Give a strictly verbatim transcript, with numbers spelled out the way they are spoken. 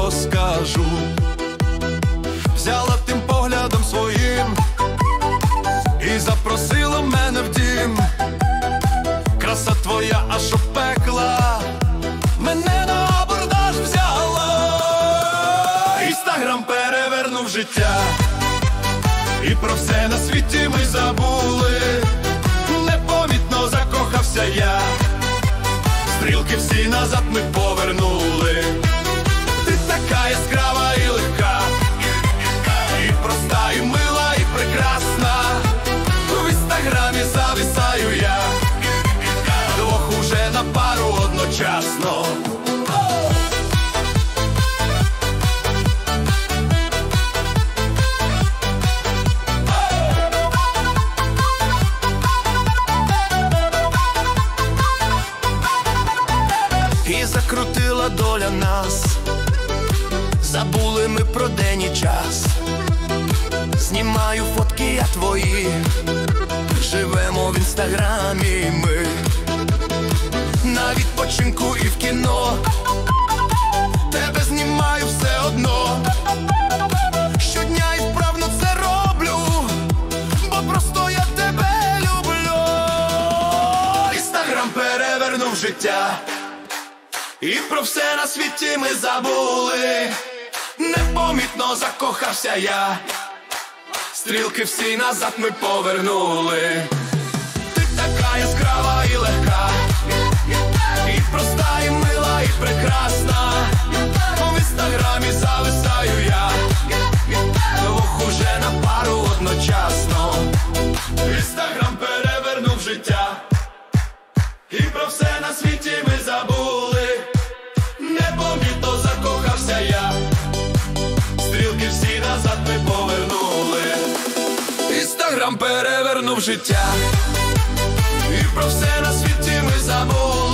розкажу. Взяла тим поглядом своїм і запросила мене в дім. Краса твоя аж опекла, мене на абордаж взяла. Інстаграм перевернув життя, і про все на світі ми забули. Непомітно закохався я, стрілки всі назад ми повернули. Ти така яскрава і легка, і проста, і мила, і прекрасна. В інстаграмі зависаю я, двох уже на пару одночасно. І закрутила доля нас, забули ми про день і час. Знімаю фотки я твої, живемо в інстаграмі ми. На відпочинку і в кіно тебе знімаю все одно. Щодня і вправно це роблю, бо просто я тебе люблю. Інстаграм перевернув життя, і про все на світі ми забули. Непомітно закохався я, стрілки всі назад ми повернули. Ти така яскрава і легка, і проста, і мила, і прекрасна. В інстаграмі зависаю я, двох уже на пару одночасно. Інстаграм перевернув життя, і про все на світі ми забули. Непомітно закохався я, стрілки всі назад ми повернули. Інстаграм перевернув життя, і про все на світі ми забули.